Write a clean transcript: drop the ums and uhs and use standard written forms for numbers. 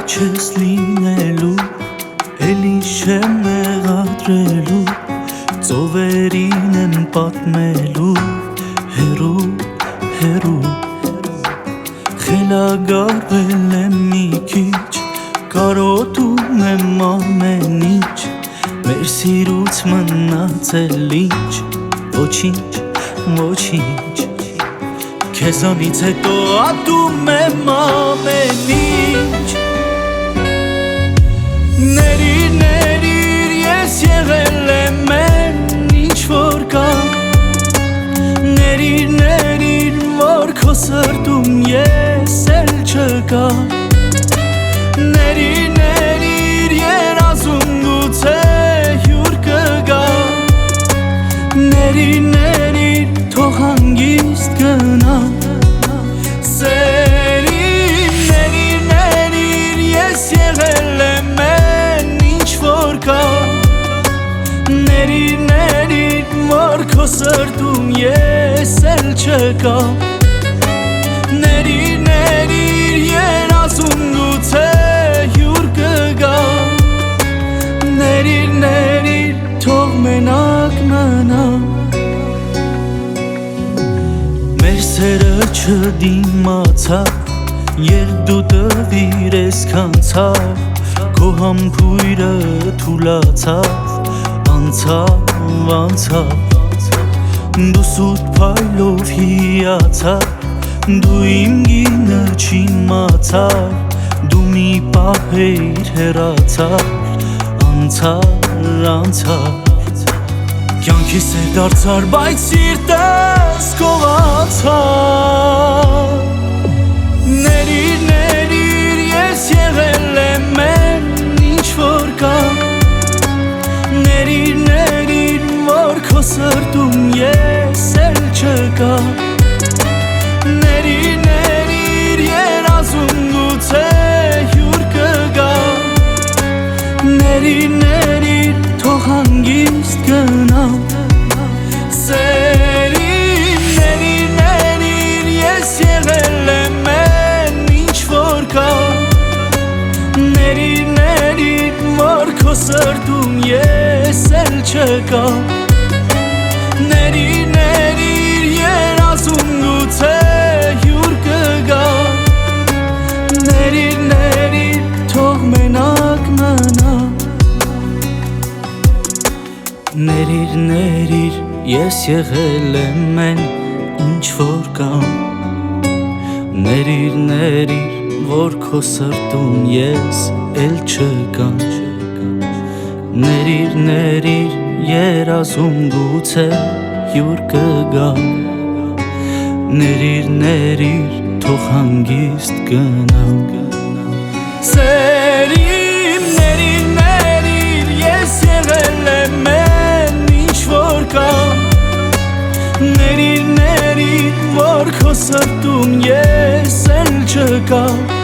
չես լինելու, էլի չեմ մեղադրելու, ծովերին եմ պատմելու, հեռու, հեռու, խելագարվել եմ մի քիչ, կարոտում եմ ամեն ինչ, մեր սիրուց մնացել ինչ, ոչինչ, ոչինչ, քեզանից հետո ատում եմ ամեն ինչ, ներիր, ներիր, ես եղել եմ են ինչ որ կա, ներիր, ներիր, որ քո սրտում ես էլ չկա, ներիր, ներիր, երազում գուցե հյուր կգա, ներիր, ներիր, թող հանգիստ գնա, սերին, ներիր, ներիր, ես եղել եմ են ինչ որ կա, ներիր, ներիր, որ քո սրտում ես էլ չկա, ներիր, ներիր, երազում գուցե հյուր կգա, ներիր, ներիր, թող մենակ մնա, մեր սերը չդիմացավ, երբ դու տվիր ես կանցավ, քո համբույրը թուլացավ, անցավ, անցավ, դու սուտ փայլով հիացավ, դու իմ գինը չիմացար, դու մի պահ էիր հեռացար, անցար, անցար, կյանքիս է դարձար, բայց սիրտս գողացար, ներիր, ներիր, ես եղել եմ են ինչ որ կա, ներիր, ներիր, որ քո սրտում ես էլ չկա, ներիր, ներիր, երազում գուցե հյուր կգա, ներիր, ներիր, թող հանգիստ գնա, սերին, ներիր, ներիր, ես եղել եմ են ինչ որ կա, ներիր, ներիր, որ քո սրտում ես էլ չկա, ներիր, ներիր, երազում գուցե հյուր կգա, ներիր, ներիր, թող մենակ մնա, ներիր, ներիր, ես եղել եմ են ինչ որ կա, ներիր, ներիր, որ քո սրտում ես էլ չկա, ներիր, ներիր, երազում գուցե հյուր կգա, ներիր, ներիր, թող հանգիստ գնա, սերիմ, ներիր, ներիր, ես եղել եմ են ինչ որ կա, ներիր, ներիր, որ քո սրտում ես էլ չկա,